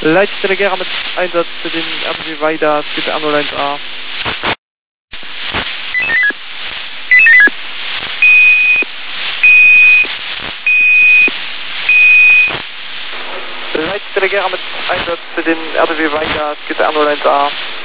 Leitstelle Gera mit Einsatz für den RBW weiter, bitte Ambulance A. Leitstelle Gera mit Einsatz für den RBW weiter, bitte Ambulance A.